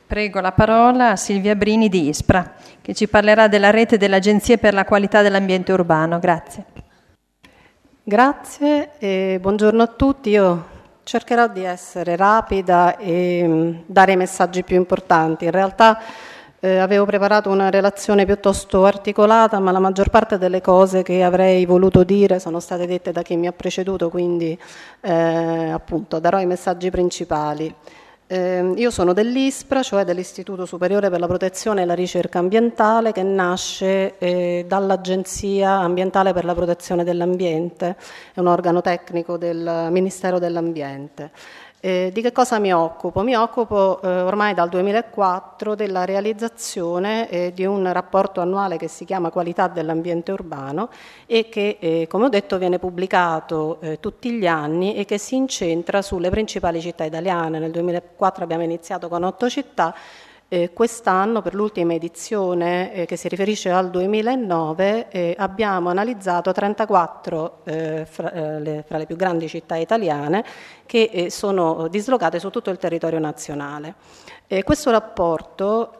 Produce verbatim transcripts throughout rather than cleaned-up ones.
Prego la parola a Silvia Brini di ISPRA, che ci parlerà della rete delle agenzie per la qualità dell'ambiente urbano. Grazie. Grazie e buongiorno a tutti. Io cercherò di essere rapida e mh, dare i messaggi più importanti. In realtà eh, avevo preparato una relazione piuttosto articolata, ma la maggior parte delle cose che avrei voluto dire sono state dette da chi mi ha preceduto, quindi eh, appunto darò i messaggi principali. Eh, io sono dell'ISPRA, cioè dell'Istituto Superiore per la Protezione e la Ricerca Ambientale, che nasce eh, dall'Agenzia Ambientale per la Protezione dell'Ambiente, è un organo tecnico del Ministero dell'Ambiente. Eh, di che cosa mi occupo? Mi occupo eh, ormai dal duemilaquattro della realizzazione eh, di un rapporto annuale che si chiama Qualità dell'ambiente urbano e che, eh, come ho detto, viene pubblicato eh, tutti gli anni e che si incentra sulle principali città italiane. Nel duemilaquattro abbiamo iniziato con otto città. Eh, quest'anno, per l'ultima edizione eh, che si riferisce al duemilanove, eh, abbiamo analizzato trentaquattro eh, fra, eh, le, fra le più grandi città italiane che eh, sono dislocate su tutto il territorio nazionale. Eh, questo rapporto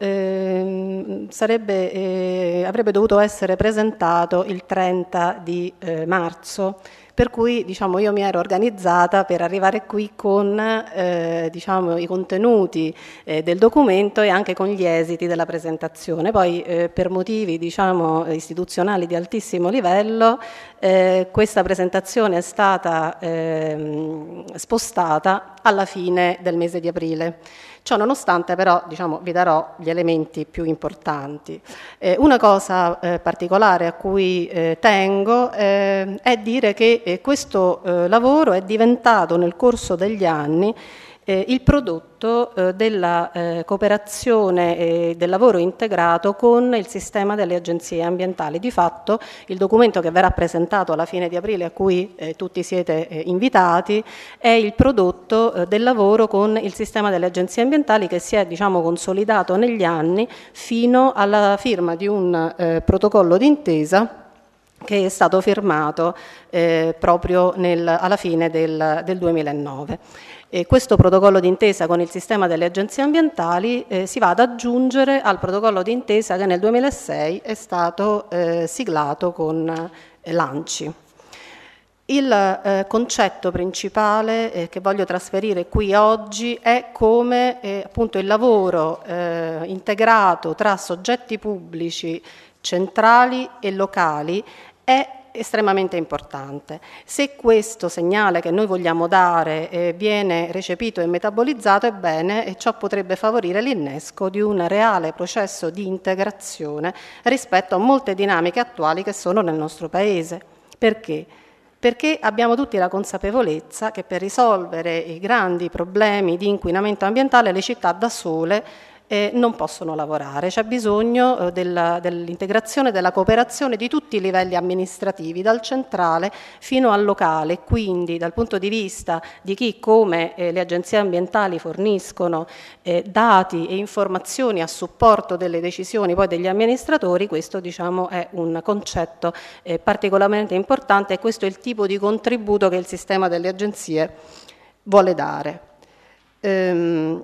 eh, sarebbe, eh, avrebbe dovuto essere presentato il trenta di eh, marzo, per cui diciamo, io mi ero organizzata per arrivare qui con eh, diciamo, i contenuti eh, del documento e anche con gli esiti della presentazione. Poi eh, per motivi diciamo, istituzionali di altissimo livello eh, questa presentazione è stata eh, spostata alla fine del mese di aprile. Ciò nonostante però diciamo, vi darò gli elementi più importanti. Eh, una cosa eh, particolare a cui eh, tengo eh, è dire che eh, questo eh, lavoro è diventato nel corso degli anni eh, il prodotto eh, della eh, cooperazione e del lavoro integrato con il sistema delle agenzie ambientali. Di fatto il documento che verrà presentato alla fine di aprile, a cui eh, tutti siete eh, invitati, è il prodotto eh, del lavoro con il sistema delle agenzie ambientali che si è diciamo, consolidato negli anni fino alla firma di un eh, protocollo d'intesa che è stato firmato eh, proprio nel, alla fine del, del duemilanove. E questo protocollo d'intesa con il sistema delle agenzie ambientali eh, si va ad aggiungere al protocollo d'intesa che nel duemilasei è stato eh, siglato con eh, l'ANCI. Il eh, concetto principale eh, che voglio trasferire qui oggi è come eh, appunto il lavoro eh, integrato tra soggetti pubblici centrali e locali è estremamente importante. Se questo segnale che noi vogliamo dare eh, viene recepito e metabolizzato, ebbene e ciò potrebbe favorire l'innesco di un reale processo di integrazione rispetto a molte dinamiche attuali che sono nel nostro Paese. Perché? Perché abbiamo tutti la consapevolezza che per risolvere i grandi problemi di inquinamento ambientale le città da sole Eh, non possono lavorare, c'è bisogno eh, della, dell'integrazione, della cooperazione di tutti i livelli amministrativi, dal centrale fino al locale, quindi dal punto di vista di chi come eh, le agenzie ambientali forniscono eh, dati e informazioni a supporto delle decisioni poi degli amministratori, questo diciamo è un concetto eh, particolarmente importante e questo è il tipo di contributo che il sistema delle agenzie vuole dare. Ehm,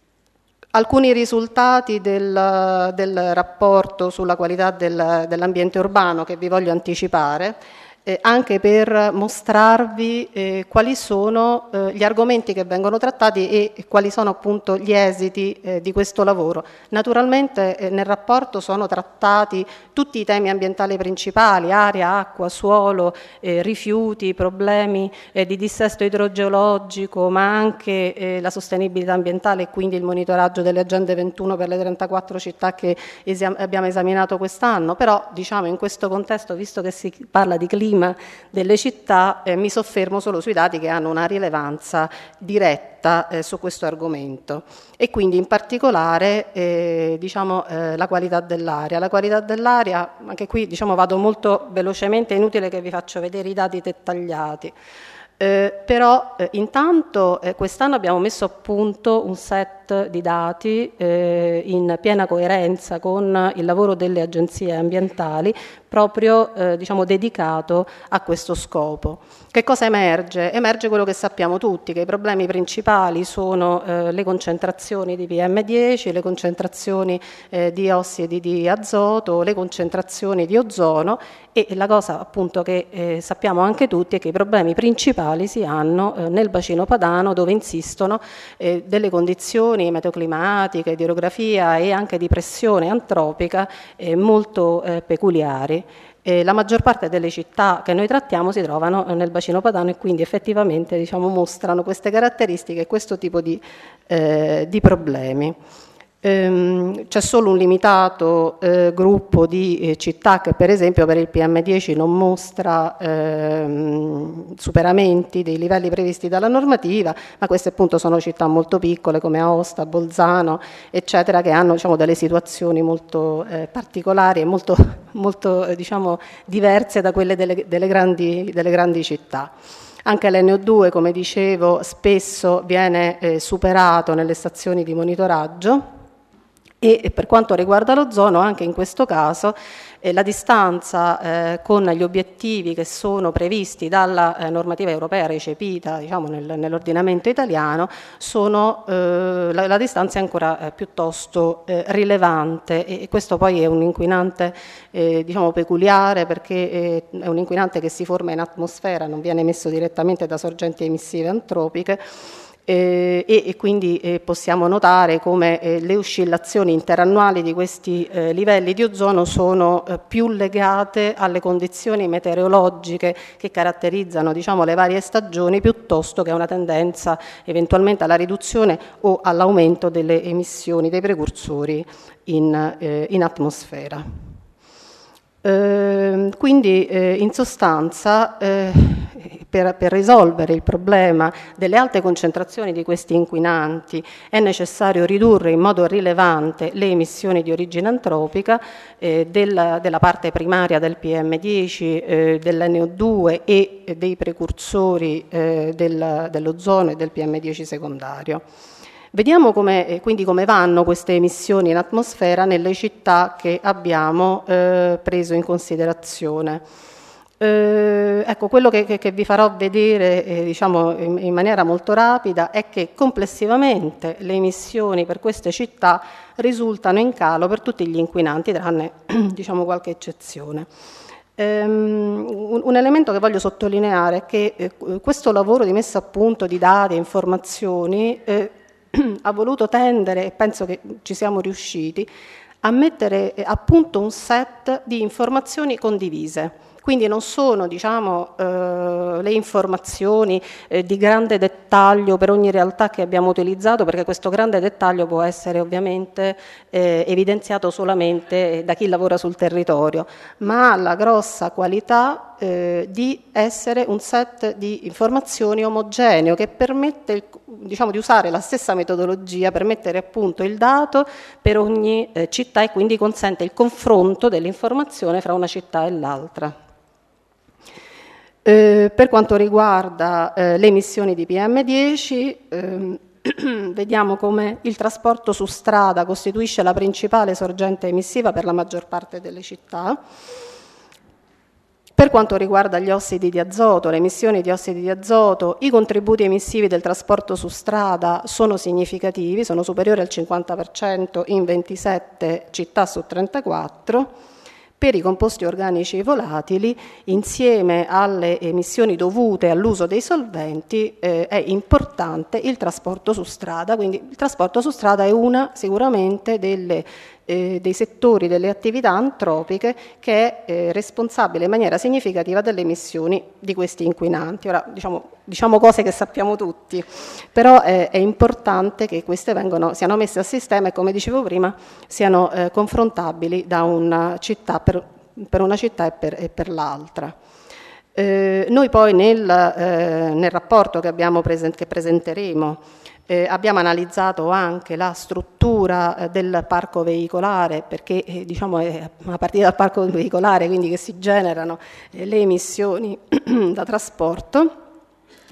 Alcuni risultati del, del rapporto sulla qualità del, dell'ambiente urbano che vi voglio anticipare, eh, anche per mostrarvi eh, quali sono eh, gli argomenti che vengono trattati e, e quali sono appunto gli esiti eh, di questo lavoro. Naturalmente eh, nel rapporto sono trattati tutti i temi ambientali principali, aria, acqua, suolo, eh, rifiuti, problemi eh, di dissesto idrogeologico, ma anche eh, la sostenibilità ambientale e quindi il monitoraggio delle agende ventuno per le trentaquattro città che esam- abbiamo esaminato quest'anno. Però diciamo in questo contesto, visto che si parla di clima delle città, eh, mi soffermo solo sui dati che hanno una rilevanza diretta eh, su questo argomento e quindi in particolare eh, diciamo, eh, la qualità dell'aria. La qualità dell'aria, anche qui diciamo, vado molto velocemente, è inutile che vi faccio vedere i dati dettagliati. Eh, però eh, intanto eh, quest'anno abbiamo messo a punto un set di dati eh, in piena coerenza con il lavoro delle agenzie ambientali proprio eh, diciamo, dedicato a questo scopo. Che cosa emerge? Emerge quello che sappiamo tutti, che i problemi principali sono eh, le concentrazioni di P M dieci, le concentrazioni eh, di ossidi di azoto, le concentrazioni di ozono, e la cosa appunto che eh, sappiamo anche tutti è che i problemi principali si hanno eh, nel bacino padano, dove insistono eh, delle condizioni meteoclimatiche, di orografia e anche di pressione antropica eh, molto eh, peculiari. Eh, la maggior parte delle città che noi trattiamo si trovano nel bacino padano e quindi effettivamente diciamo, mostrano queste caratteristiche e questo tipo di, eh, di problemi. Ehm, c'è solo un limitato eh, gruppo di eh, città che per esempio per il P M dieci non mostra ehm, superamenti dei livelli previsti dalla normativa, ma queste appunto sono città molto piccole come Aosta, Bolzano, eccetera, che hanno diciamo, delle situazioni molto eh, particolari e molto, molto eh, diciamo, diverse da quelle delle, delle, grandi, delle grandi città. Anche l'N O due, come dicevo, spesso viene eh, superato nelle stazioni di monitoraggio. E per quanto riguarda l'ozono, anche in questo caso eh, la distanza eh, con gli obiettivi che sono previsti dalla eh, normativa europea recepita diciamo, nel, nell'ordinamento italiano, sono, eh, la, la distanza è ancora eh, piuttosto eh, rilevante e, e questo poi è un inquinante eh, diciamo, peculiare perché eh, è un inquinante che si forma in atmosfera, non viene emesso direttamente da sorgenti emissive antropiche. Eh, e, e quindi eh, possiamo notare come eh, le oscillazioni interannuali di questi eh, livelli di ozono sono eh, più legate alle condizioni meteorologiche che caratterizzano diciamo, le varie stagioni piuttosto che a una tendenza eventualmente alla riduzione o all'aumento delle emissioni dei precursori in, eh, in atmosfera. Eh, quindi eh, in sostanza eh, per, per risolvere il problema delle alte concentrazioni di questi inquinanti è necessario ridurre in modo rilevante le emissioni di origine antropica eh, della, della parte primaria del P M dieci, eh, dell'N O due e dei precursori eh, del, dell'ozono e del P M dieci secondario. Vediamo come, quindi come vanno queste emissioni in atmosfera nelle città che abbiamo eh, preso in considerazione. Eh, ecco, quello che, che, che vi farò vedere eh, diciamo, in, in maniera molto rapida è che complessivamente le emissioni per queste città risultano in calo per tutti gli inquinanti, tranne diciamo, qualche eccezione. Um, un, un elemento che voglio sottolineare è che eh, questo lavoro di messa a punto di dati e informazioni eh, ha voluto tendere, e penso che ci siamo riusciti, a mettere a punto un set di informazioni condivise. Quindi non sono diciamo, eh, le informazioni eh, di grande dettaglio per ogni realtà che abbiamo utilizzato, perché questo grande dettaglio può essere ovviamente eh, evidenziato solamente da chi lavora sul territorio, ma ha la grossa qualità eh, di essere un set di informazioni omogeneo che permette il, diciamo, di usare la stessa metodologia per mettere a punto il dato per ogni eh, città e quindi consente il confronto dell'informazione fra una città e l'altra. Eh, per quanto riguarda eh, le emissioni di P M dieci, ehm, vediamo come il trasporto su strada costituisce la principale sorgente emissiva per la maggior parte delle città. Per quanto riguarda gli ossidi di azoto, le emissioni di ossidi di azoto, i contributi emissivi del trasporto su strada sono significativi, sono superiori al cinquanta per cento in ventisette città su trentaquattro. Per i composti organici volatili, insieme alle emissioni dovute all'uso dei solventi, eh, è importante il trasporto su strada, quindi il trasporto su strada è una sicuramente delle, eh, dei settori delle attività antropiche che è eh, responsabile in maniera significativa delle emissioni di questi inquinanti. Ora, diciamo, diciamo cose che sappiamo tutti, però è, è importante che queste vengano, siano messe a sistema e, come dicevo prima, siano eh, confrontabili da una città per, per una città e per, e per l'altra. Eh, noi poi nel, eh, nel rapporto che, abbiamo present- che presenteremo eh, abbiamo analizzato anche la struttura eh, del parco veicolare, perché eh, diciamo è a partire dal parco veicolare quindi che si generano eh, le emissioni da trasporto.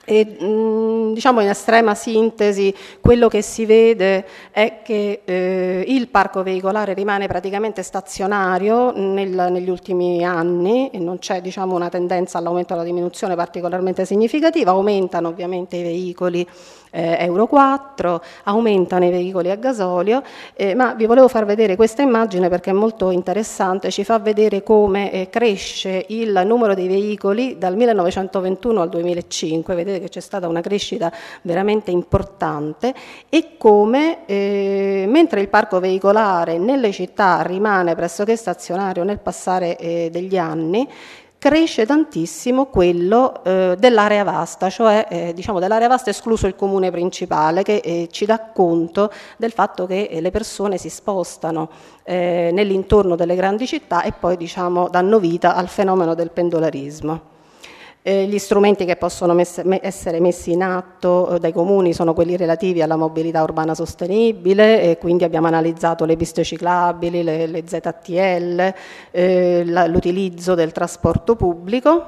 E mh, diciamo in estrema sintesi quello che si vede è che eh, il parco veicolare rimane praticamente stazionario nel, negli ultimi anni e non c'è diciamo una tendenza all'aumento o alla diminuzione particolarmente significativa. Aumentano ovviamente i veicoli eh, Euro quattro, aumentano i veicoli a gasolio, eh, ma vi volevo far vedere questa immagine perché è molto interessante, ci fa vedere come eh, cresce il numero dei veicoli dal millenovecentoventuno al duemilacinque, vedete che c'è stata una crescita veramente importante e come eh, mentre il parco veicolare nelle città rimane pressoché stazionario nel passare eh, degli anni, cresce tantissimo quello eh, dell'area vasta, cioè eh, diciamo dell'area vasta escluso il comune principale, che eh, ci dà conto del fatto che eh, le persone si spostano eh, nell'intorno delle grandi città e poi diciamo danno vita al fenomeno del pendolarismo. Eh, gli strumenti che possono messe, me, essere messi in atto eh, dai comuni sono quelli relativi alla mobilità urbana sostenibile, e quindi abbiamo analizzato le piste ciclabili, le, le Z T L, eh, la, l'utilizzo del trasporto pubblico.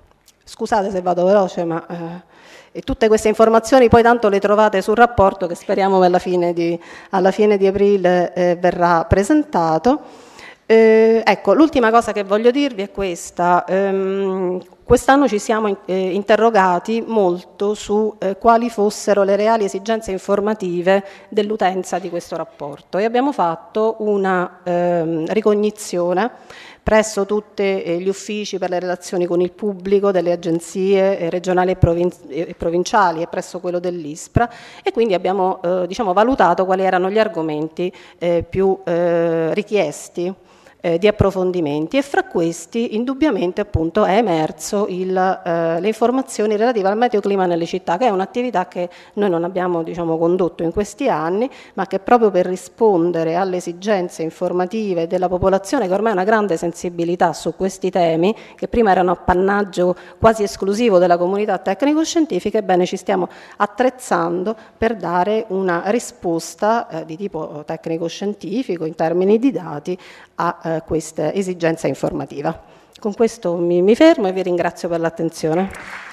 Scusate se vado veloce, ma eh, e tutte queste informazioni poi tanto le trovate sul rapporto che speriamo alla fine di, alla fine di aprile eh, verrà presentato. Eh, ecco, l'ultima cosa che voglio dirvi è questa. Ehm, quest'anno ci siamo eh, interrogati molto su eh, quali fossero le reali esigenze informative dell'utenza di questo rapporto e abbiamo fatto una ehm, ricognizione presso tutti eh, gli uffici per le relazioni con il pubblico delle agenzie eh, regionali e, provin- e provinciali e presso quello dell'ISPRA e quindi abbiamo eh, diciamo, valutato quali erano gli argomenti eh, più eh, richiesti Eh, di approfondimenti e fra questi indubbiamente appunto è emerso il, eh, le informazioni relative al meteoclima nelle città, che è un'attività che noi non abbiamo diciamo, condotto in questi anni, ma che proprio per rispondere alle esigenze informative della popolazione, che ormai ha una grande sensibilità su questi temi, che prima erano appannaggio quasi esclusivo della comunità tecnico-scientifica, ebbene ci stiamo attrezzando per dare una risposta eh, di tipo tecnico-scientifico in termini di dati a eh, questa esigenza informativa. Con questo mi, mi fermo e vi ringrazio per l'attenzione.